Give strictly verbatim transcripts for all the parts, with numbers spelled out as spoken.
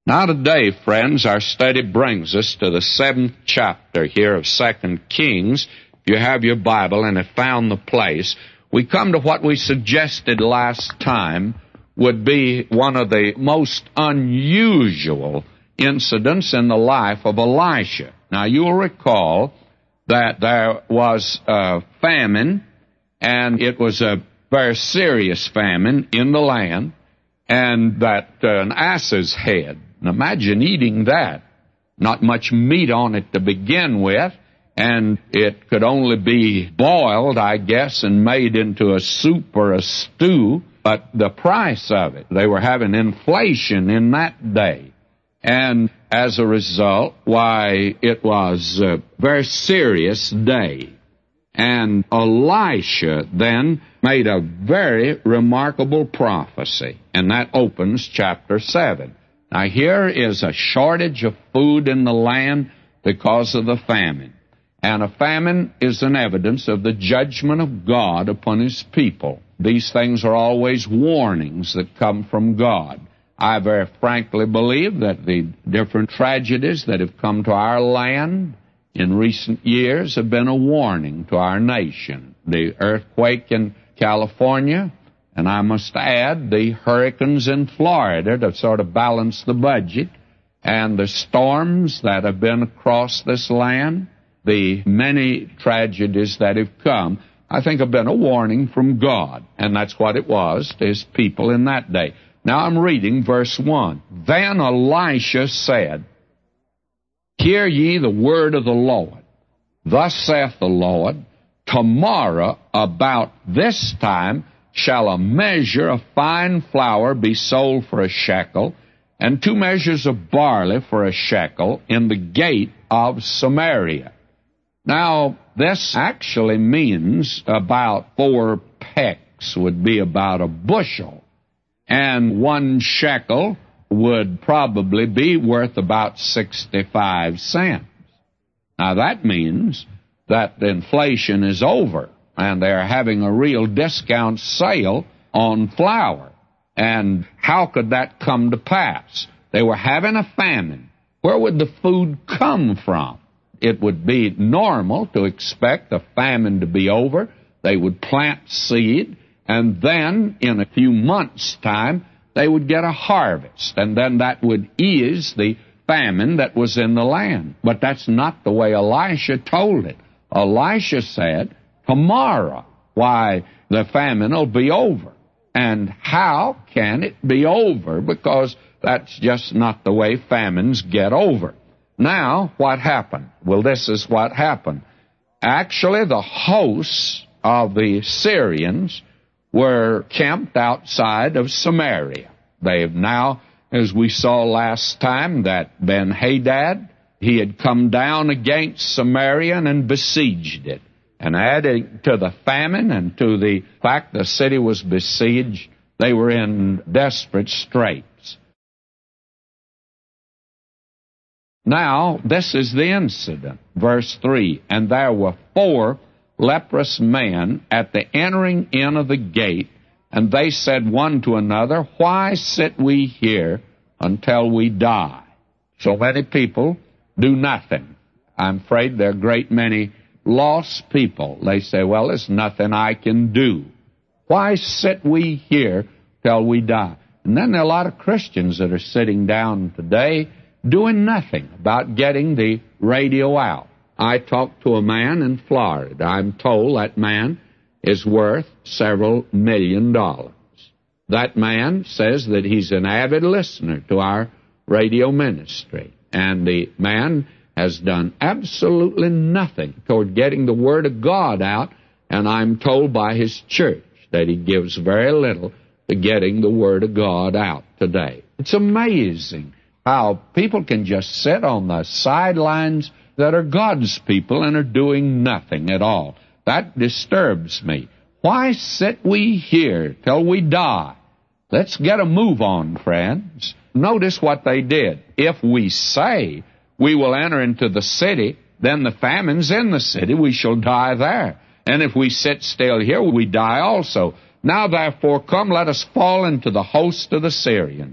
Now today, friends, our study brings us to the seventh chapter here of Second Kings. If you have your Bible and have found the place, we come to what we suggested last time would be one of the most unusual incidents in the life of Elisha. Now, you'll recall that there was a famine, and it was a very serious famine in the land, and that uh, an ass's head. And imagine eating that. Not much meat on it to begin with, and it could only be boiled, I guess, and made into a soup or a stew. But the price of it, they were having inflation in that day. And as a result, why, it was a very serious day. And Elisha then made a very remarkable prophecy, and that opens chapter seven. Now, here is a shortage of food in the land because of the famine. And a famine is an evidence of the judgment of God upon His people. These things are always warnings that come from God. I very frankly believe that the different tragedies that have come to our land in recent years have been a warning to our nation. The earthquake in California, and I must add the hurricanes in Florida to sort of balance the budget, and the storms that have been across this land, the many tragedies that have come, I think have been a warning from God, and that's what it was to His people in that day. Now I'm reading verse one. Then Elisha said, Hear ye the word of the Lord. Thus saith the Lord, Tomorrow about this time shall a measure of fine flour be sold for a shekel, and two measures of barley for a shekel in the gate of Samaria. Now, this actually means about four pecks would be about a bushel, and one shekel would probably be worth about sixty-five cents. Now, that means that the inflation is over, and they're having a real discount sale on flour. And how could that come to pass? They were having a famine. Where would the food come from? It would be normal to expect a famine to be over. They would plant seed, and then in a few months' time, they would get a harvest, and then that would ease the famine that was in the land. But that's not the way Elisha told it. Elisha said, Tomorrow, why, the famine will be over. And how can it be over? Because that's just not the way famines get over. Now, what happened? Well, this is what happened. Actually, the hosts of the Syrians were camped outside of Samaria. They have now, as we saw last time, that Ben-Hadad, he had come down against Samaria and besieged it. And adding to the famine and to the fact the city was besieged, they were in desperate straits. Now, this is the incident. Verse three, And there were four leprous men at the entering in of the gate, and they said one to another, Why sit we here until we die? So many people do nothing. I'm afraid there are a great many lost people. They say, well, there's nothing I can do. Why sit we here till we die? And then there are a lot of Christians that are sitting down today doing nothing about getting the radio out. I talked to a man in Florida. I'm told that man is worth several million dollars. That man says that he's an avid listener to our radio ministry. And the man has done absolutely nothing toward getting the Word of God out, and I'm told by his church that he gives very little to getting the Word of God out today. It's amazing how people can just sit on the sidelines that are God's people and are doing nothing at all. That disturbs me. Why sit we here till we die? Let's get a move on, friends. Notice what they did. If we say we will enter into the city, then the famine's in the city, we shall die there. And if we sit still here, we die also. Now therefore come, let us fall into the host of the Syrians.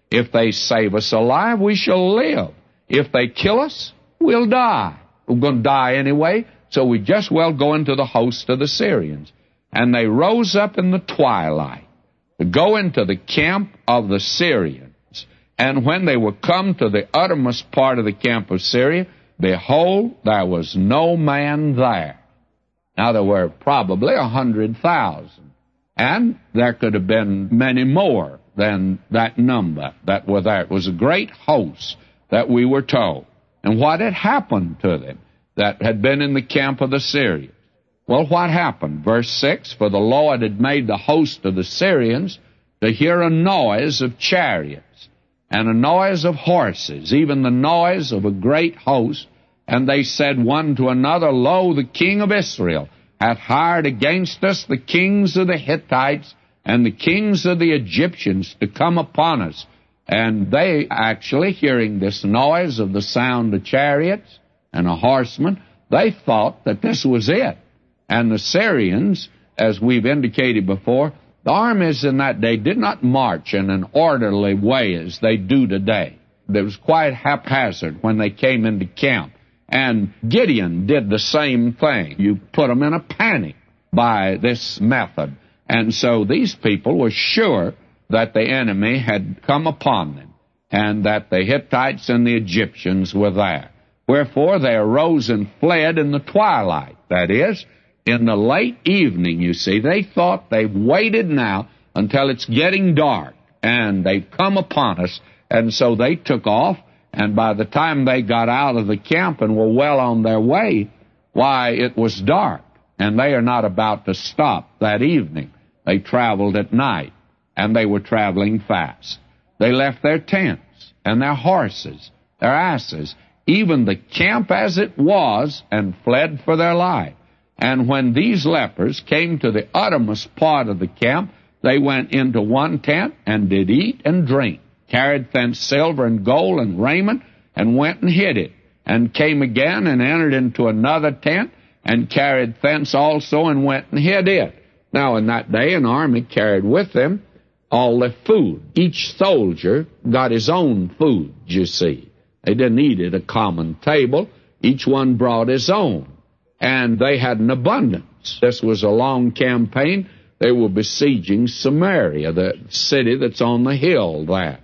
If they save us alive, we shall live. If they kill us, we'll die. We're going to die anyway, so we just well go into the host of the Syrians. And they rose up in the twilight to go into the camp of the Syrians. And when they were come to the uttermost part of the camp of Syria, behold, there was no man there. Now, there were probably a hundred thousand, and there could have been many more than that number that were there. It was a great host that we were told. And what had happened to them that had been in the camp of the Syrians? Well, what happened? Verse six, for the Lord had made the host of the Syrians to hear a noise of chariots and a noise of horses, even the noise of a great host. And they said one to another, Lo, the king of Israel hath hired against us the kings of the Hittites and the kings of the Egyptians to come upon us. And they, actually, hearing this noise of the sound of chariots and a horseman, they thought that this was it. And the Syrians, as we've indicated before, the armies in that day did not march in an orderly way as they do today. It was quite haphazard when they came into camp. And Gideon did the same thing. You put them in a panic by this method. And so these people were sure that the enemy had come upon them, and that the Hittites and the Egyptians were there. Wherefore they arose and fled in the twilight, that is, in the late evening, you see. They thought they've waited now until it's getting dark, and they've come upon us, and so they took off, and by the time they got out of the camp and were well on their way, why, it was dark, and they are not about to stop that evening. They traveled at night, and they were traveling fast. They left their tents and their horses, their asses, even the camp as it was, and fled for their life. And when these lepers came to the uttermost part of the camp, they went into one tent and did eat and drink, carried thence silver and gold and raiment, and went and hid it, and came again and entered into another tent, and carried thence also and went and hid it. Now in that day an army carried with them all their food. Each soldier got his own food, you see. They didn't eat at a common table. Each one brought his own. And they had an abundance. This was a long campaign. They were besieging Samaria, the city that's on the hill there.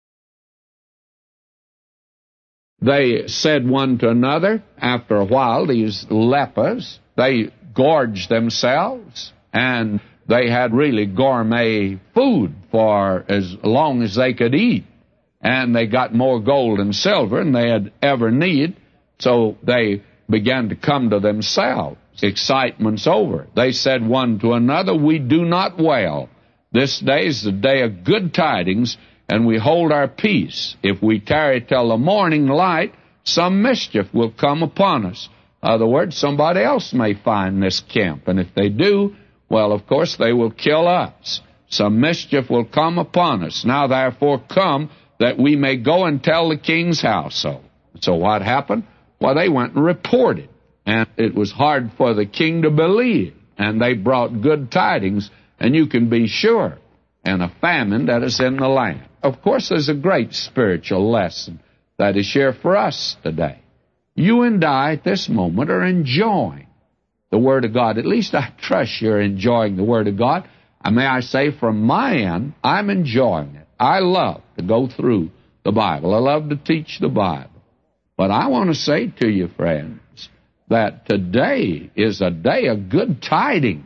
They said one to another, after a while, these lepers, they gorged themselves, and they had really gourmet food for as long as they could eat. And they got more gold and silver than they had ever need, so they began to come to themselves. Excitement's over. They said one to another, we do not wail. This day is the day of good tidings, and we hold our peace. If we tarry till the morning light, some mischief will come upon us. In other words, somebody else may find this camp, and if they do, well, of course, they will kill us. Some mischief will come upon us. Now, therefore, come, that we may go and tell the king's household. So what happened? Well, they went and reported, and it was hard for the king to believe, and they brought good tidings, and you can be sure, and a famine that is in the land. Of course, there's a great spiritual lesson that is here for us today. You and I, at this moment, are enjoying the Word of God. At least I trust you're enjoying the Word of God. And may I say, from my end, I'm enjoying it. I love to go through the Bible. I love to teach the Bible. But I want to say to you, friends, that today is a day of good tidings.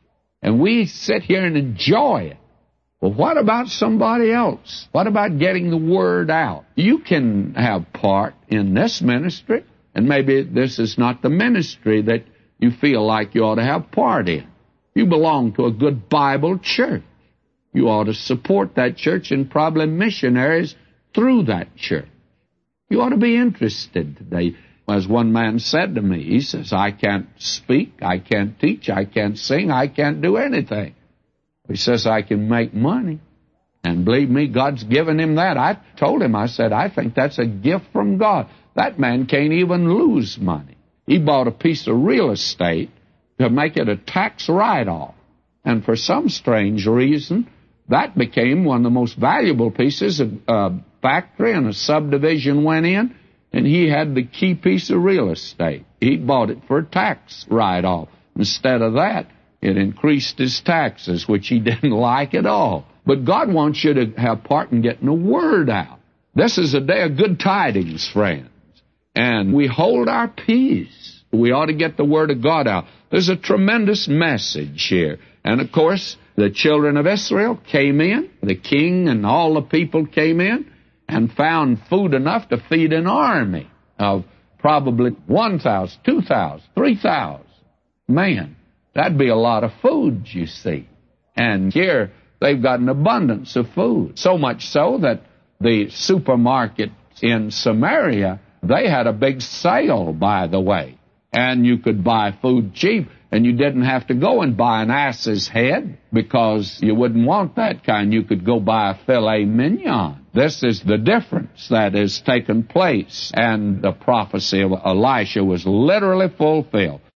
And we sit here and enjoy it. Well, what about somebody else? What about getting the Word out? You can have part in this ministry, and maybe this is not the ministry that you feel like you ought to have part in. You belong to a good Bible church. You ought to support that church and probably missionaries through that church. You ought to be interested today. As one man said to me, he says, I can't speak, I can't teach, I can't sing, I can't do anything. He says, I can make money. And believe me, God's given him that. I told him, I said, I think that's a gift from God. That man can't even lose money. He bought a piece of real estate to make it a tax write-off. And for some strange reason, that became one of the most valuable pieces of uh, factory, and a subdivision went in, and he had the key piece of real estate. He bought it for a tax write-off. Instead of that, it increased his taxes, which he didn't like at all. But God wants you to have part in getting the word out. This is a day of good tidings, friends. And we hold our peace. We ought to get the word of God out. There's a tremendous message here. And, of course, the children of Israel came in. The king and all the people came in and found food enough to feed an army of probably one thousand, two thousand, three thousand. Man, that'd be a lot of food, you see. And here they've got an abundance of food. So much so that the supermarket in Samaria, they had a big sale, by the way. And you could buy food cheap, and you didn't have to go and buy an ass's head, because you wouldn't want that kind. You could go buy a filet mignon. This is the difference that has taken place, and the prophecy of Elisha was literally fulfilled.